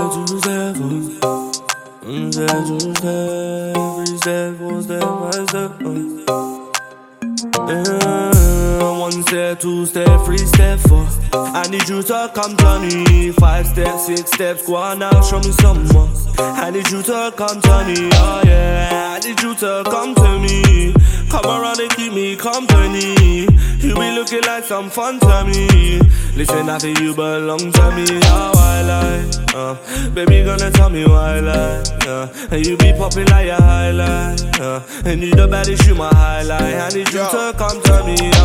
two step, one step, two step, three step, four step, five step. One step, two step, three step, four. I need you to come to me. 5 steps, 6 steps, go on now, show me some more. I need you to come to me, oh yeah. I need you to come to me. Come around and keep me company. You be looking like some fun to me. Listen, I feel you belong to me. How I lie, baby gonna tell me why I lie. And you be popping like a highlight. And you the baddest, you my highlight. I need you to come to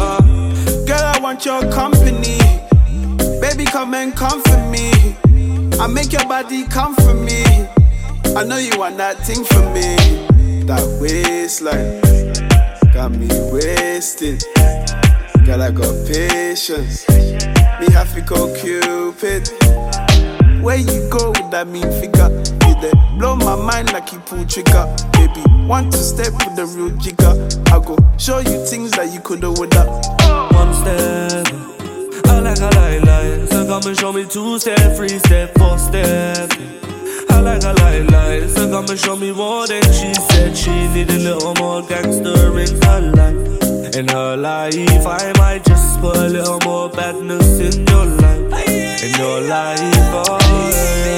me. Girl, I want your company. Baby, come and comfort me. I make your body come for me. I know you want that thing for me. That waistline got me wasted. Girl, I got patience. Me have to go Cupid. Where you go with that mean figure? You dey blow my mind like you pull trigger. Baby, want to step with the real jigger. I go show you things that you could've without. One step, I like. So come and show me 2 step, 3 step, 4 step. I like. So come and show me more than she said. She need a little more gangster in her life. In her life, I might just put a little more badness in your life. In your life, oh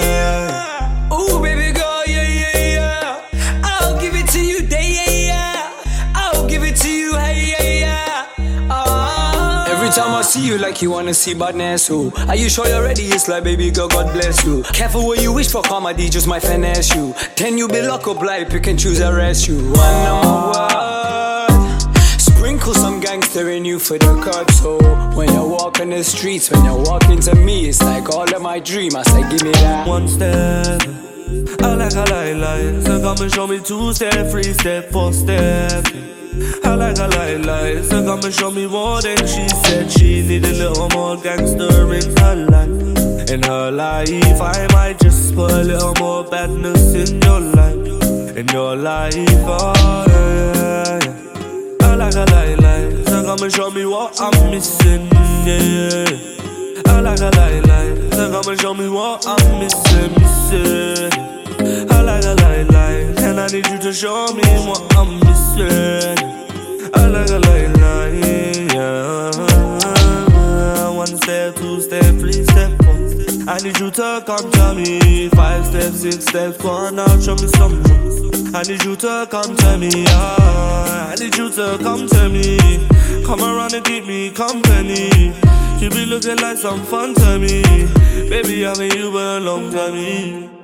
yeah. Ooh, baby girl, yeah. I'll give it to you, yeah. I'll give it to you, hey, yeah. Every time I see you, like you wanna see badness, oh. Are you sure you're ready? It's like, baby girl, God bless you. Careful what you wish for, comedy just might finesse you. Then you be locked up, like pick and choose, arrest you. One number one, sprinkle some gangster in you for the cut. So when you walk on the streets, when you walk into me, it's like all of my dream. I say, give me that. One step, I like. So come and show me 2 step, 3 step, 4 step. I like. So come and show me more than she said. She need a little more gangster in her life. In her life, I might just put a little more badness in your life. In your life, oh yeah. I like. So come and show me what I'm missing, yeah. I like. So come and show me what I'm missing. I like. And I need you to show me what I'm missing. I like, yeah. 1 step, 2 step, 3 step, 4. I need you to come to me. 5 steps, 6 steps, go on now, show me some more. I need you to come to me, I need you to come to me. Come around and keep me company. You be looking like some fun to me. Baby, I mean you belong to me.